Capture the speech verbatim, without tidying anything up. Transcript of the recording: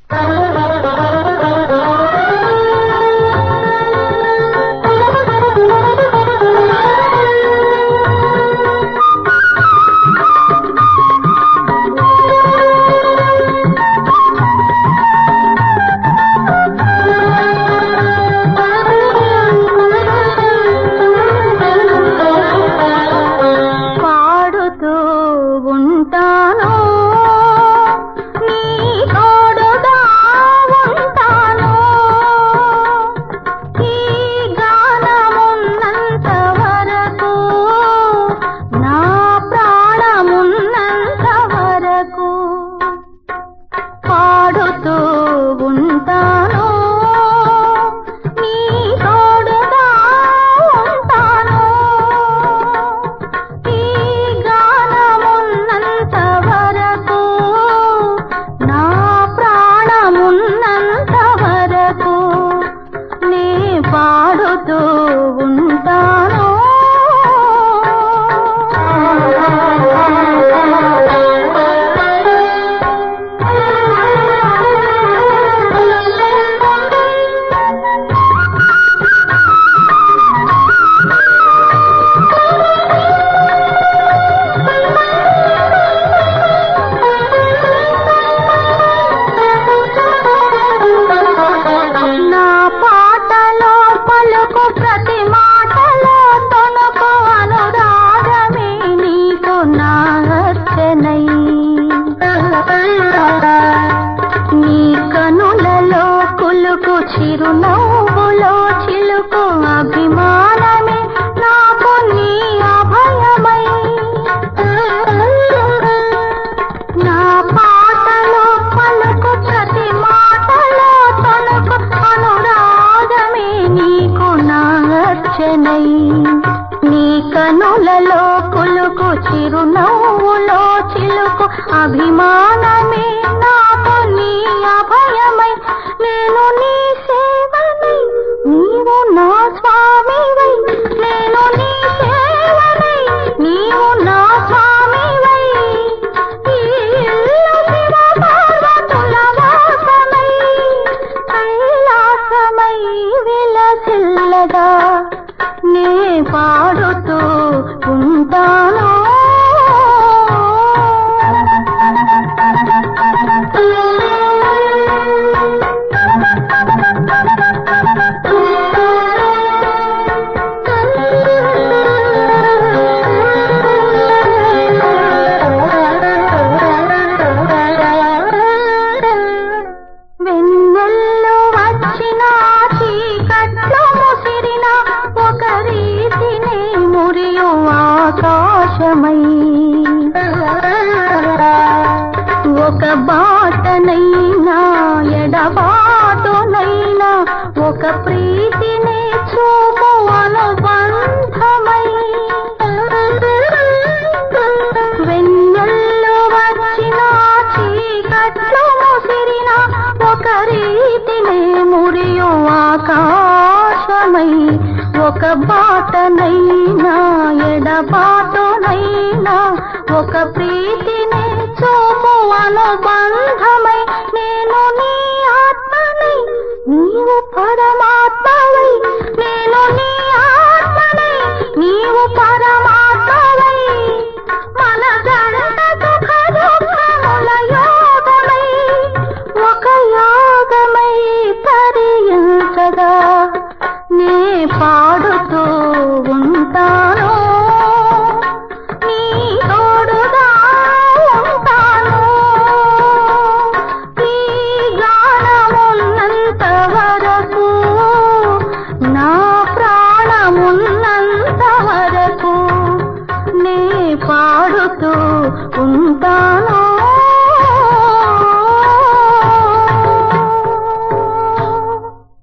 చిరునవ్వులో చిలుకు అభిమానమే నాకు నీ అభయమై నా పాటలో పలుకు ప్రతి మాటలో తొలుకు అనురాగమే నీకు నా అర్చనై నీ కనులలో కులుకు చిరునవ్వులో చిలుకు అభిమానమే నాకు నీ అభయమై నేను నీ సేవనై నీవు నా స్వామివై నేను నీ సేవనై నీవు నా స్వామివై ఈ ఇల్లు శివ పార్వతుల వాసమై కైలాసమై విలసిల్లగా నే పాడుతూ ఉంటాను వెన్నెల్లు వచ్చిన చీకట్లు ముసిరిన ఒక రీతిని మురియు ఆకాశమై ఒక బాటనైనా ఎడబాటునైనా ఒక ప్రీతిని చూపు అనుబంధమై వెన్నెల్లు వచ్చిన చీకట్లు ముసిరిన ఒక రీతిని మురియు ఆకాశమై ఒక బాటనైనా ఎడబాటునైనా ఒక ప్రీతిని చూపు అనుబంధమై నేను నీ ఆత్మనై నీవు పరమాత్మవై నేను నీ ఆత్మనై నీవు పరమాత్మవై మన జంట సుఖ దుఃఖముల యోగమై ఒక యాగమై తరించగా నే పాడుతూ ఉంటాను నీ తోడుగా ఉంటాను ఈ గానమున్నంత వరకు నా ప్రాణమున్నంత వరకు నే పాడుతూ ఉంటాను.